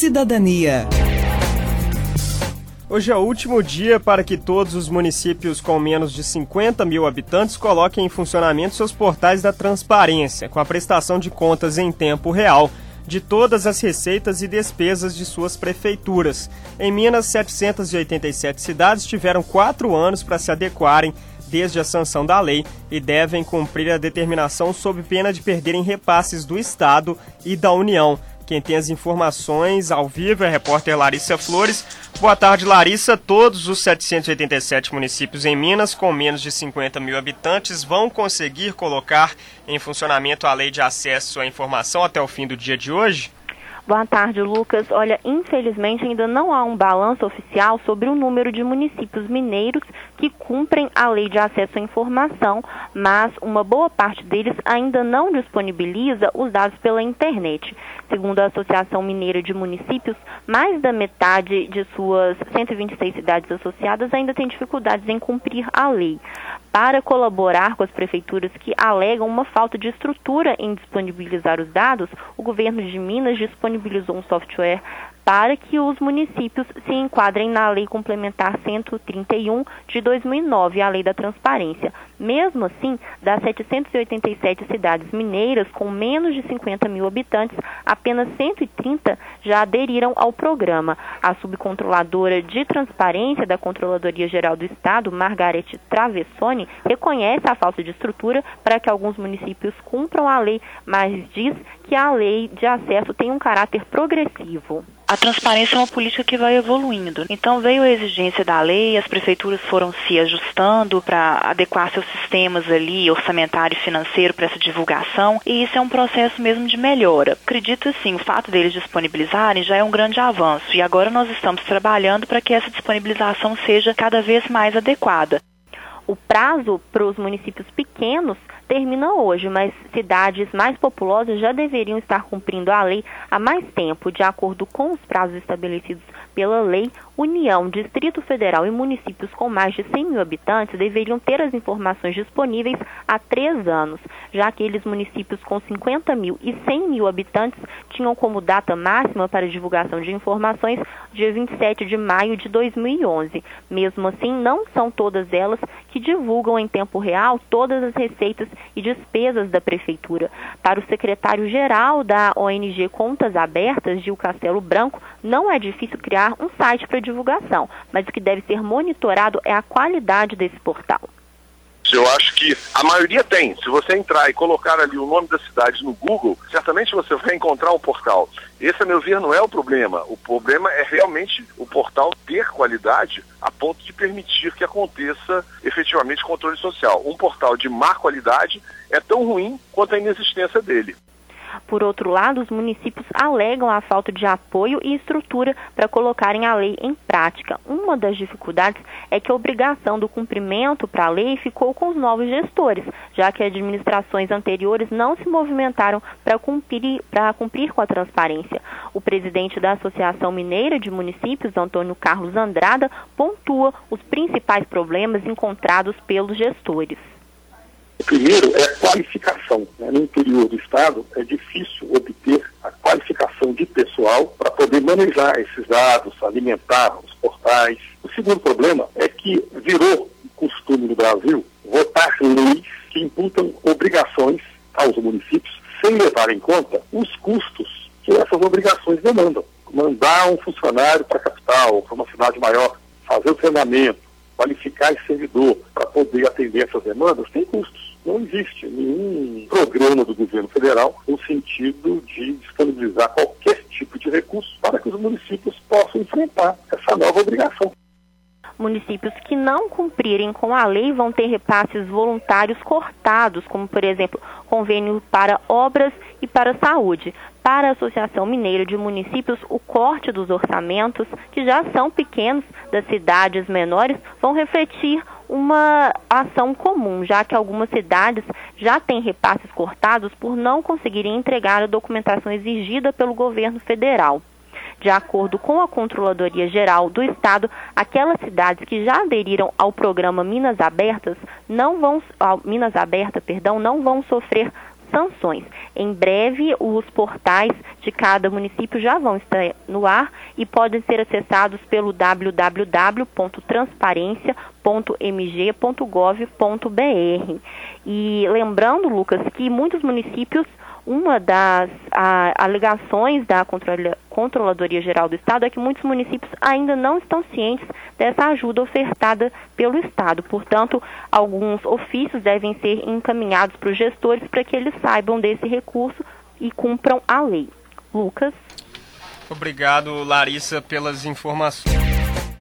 Cidadania. Hoje é o último dia para que todos os municípios com menos de 50 mil habitantes coloquem em funcionamento seus portais da transparência, com a prestação de contas em tempo real de todas as receitas e despesas de suas prefeituras. Em Minas, 787 cidades tiveram 4 anos para se adequarem desde a sanção da lei e devem cumprir a determinação sob pena de perderem repasses do Estado e da União. Quem tem as informações ao vivo é a repórter Larissa Flores. Boa tarde, Larissa. Todos os 787 municípios em Minas com menos de 50 mil habitantes vão conseguir colocar em funcionamento a lei de acesso à informação até o fim do dia de hoje? Boa tarde, Lucas. Olha, infelizmente ainda não há um balanço oficial sobre o número de municípios mineiros que cumprem a lei de acesso à informação, mas uma boa parte deles ainda não disponibiliza os dados pela internet. Segundo a Associação Mineira de Municípios, mais da metade de suas 126 cidades associadas ainda tem dificuldades em cumprir a lei. Para colaborar com as prefeituras que alegam uma falta de estrutura em disponibilizar os dados, o governo de Minas disponibilizou um software para que os municípios se enquadrem na Lei Complementar 131 de 2009, a Lei da Transparência. Mesmo assim, das 787 cidades mineiras com menos de 50 mil habitantes, apenas 130 já aderiram ao programa. A subcontroladora de transparência da Controladoria Geral do Estado, Margarete Travessoni, reconhece a falta de estrutura para que alguns municípios cumpram a lei, mas diz que a lei de acesso tem um caráter progressivo. A transparência é uma política que vai evoluindo. Então veio a exigência da lei, as prefeituras foram se ajustando para adequar seus sistemas ali, orçamentário e financeiro para essa divulgação, e isso é um processo mesmo de melhora. Acredito assim, o fato deles disponibilizarem já é um grande avanço, e agora nós estamos trabalhando para que essa disponibilização seja cada vez mais adequada. O prazo para os municípios pequenos termina hoje, mas cidades mais populosas já deveriam estar cumprindo a lei há mais tempo. De acordo com os prazos estabelecidos pela lei, União, Distrito Federal e municípios com mais de 100 mil habitantes deveriam ter as informações disponíveis há 3 anos. Já aqueles municípios com 50 mil e 100 mil habitantes tinham como data máxima para divulgação de informações dia 27 de maio de 2011. Mesmo assim, não são todas elas que divulgam em tempo real todas as receitas e despesas da Prefeitura. Para o secretário-geral da ONG Contas Abertas, Gil Castelo Branco, não é difícil criar um site para divulgação, mas o que deve ser monitorado é a qualidade desse portal. Eu acho que a maioria tem. Se você entrar e colocar ali o nome da cidade no Google, certamente você vai encontrar um portal. Esse, a meu ver, não é o problema. O problema é realmente o portal ter qualidade a ponto de permitir que aconteça efetivamente controle social. Um portal de má qualidade é tão ruim quanto a inexistência dele. Por outro lado, os municípios alegam a falta de apoio e estrutura para colocarem a lei em prática. Uma das dificuldades é que a obrigação do cumprimento para a lei ficou com os novos gestores, já que administrações anteriores não se movimentaram para cumprir com a transparência. O presidente da Associação Mineira de Municípios, Antônio Carlos Andrada, pontua os principais problemas encontrados pelos gestores. O primeiro é a qualificação. No interior do Estado é difícil obter a qualificação de pessoal para poder manejar esses dados, alimentar os portais. O segundo problema é que virou costume no Brasil votar leis que imputam obrigações aos municípios sem levar em conta os custos que essas obrigações demandam. Mandar um funcionário para a capital ou para uma cidade maior, fazer o treinamento, qualificar esse servidor para poder atender essas demandas, tem custos. Não existe nenhum programa do governo federal no sentido de disponibilizar qualquer tipo de recurso para que os municípios possam enfrentar essa nova obrigação. Municípios que não cumprirem com a lei vão ter repasses voluntários cortados, como, por exemplo, convênio para obras e para saúde. Para a Associação Mineira de Municípios, o corte dos orçamentos, que já são pequenos das cidades menores, vão refletir uma ação comum, já que algumas cidades já têm repasses cortados por não conseguirem entregar a documentação exigida pelo governo federal. De acordo com a Controladoria Geral do Estado, aquelas cidades que já aderiram ao programa Minas Aberta não vão sofrer sanções. Em breve, os portais de cada município já vão estar no ar e podem ser acessados pelo www.transparencia.mg.gov.br. E lembrando, Lucas, que muitos municípios, uma das alegações da Controladoria Geral do Estado é que muitos municípios ainda não estão cientes dessa ajuda ofertada pelo Estado. Portanto, alguns ofícios devem ser encaminhados para os gestores para que eles saibam desse recurso e cumpram a lei. Lucas. Obrigado, Larissa, pelas informações.